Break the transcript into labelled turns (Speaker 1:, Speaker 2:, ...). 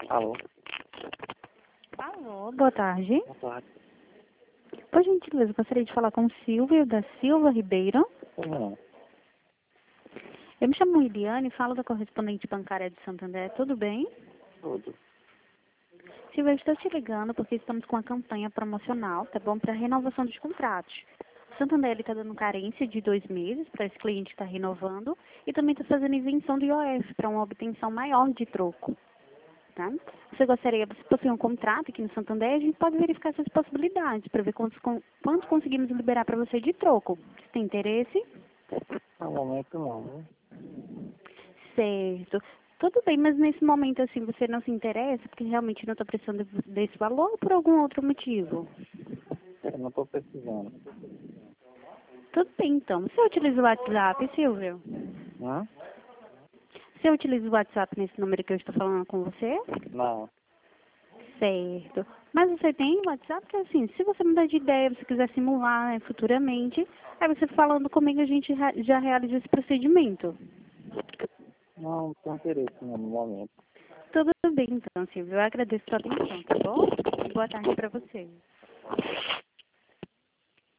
Speaker 1: Alô?
Speaker 2: Alô, boa tarde.
Speaker 1: Boa tarde.
Speaker 2: Por gentileza, gostaria de falar com o Silvio da Silva Ribeiro.
Speaker 1: Não,
Speaker 2: Eu me chamo Iliane e falo da correspondente bancária de Santander. Tudo bem?
Speaker 1: tudo.
Speaker 2: Silvio, eu estou te ligando porque estamos com uma campanha promocional, tá bom? Para renovação dos contratos. O Santander está dando carência de 2 meses para esse cliente que está renovando e também está fazendo isenção do IOF para uma obtenção maior de troco. Tá? Você se possui um contrato aqui no Santander, a gente pode verificar essas possibilidades para ver quanto conseguimos liberar para você de troco. Você tem interesse?
Speaker 1: No momento não, né?
Speaker 2: Certo. Tudo bem, mas nesse momento assim você não se interessa porque realmente não está precisando desse valor ou por algum outro motivo?
Speaker 1: Eu não estou precisando.
Speaker 2: Tudo bem então. Você utiliza o WhatsApp, Silvio?
Speaker 1: Hã?
Speaker 2: Você utiliza o WhatsApp nesse número que eu estou falando com você?
Speaker 1: Não.
Speaker 2: Certo. Mas você tem WhatsApp? Porque assim, se você mudar de ideia, você quiser simular, né, futuramente, aí você falando comigo, a gente já realiza esse procedimento.
Speaker 1: Não tenho interesse no momento.
Speaker 2: Tudo bem então, Silvio. Eu agradeço a sua atenção, tá bom? Boa tarde para você.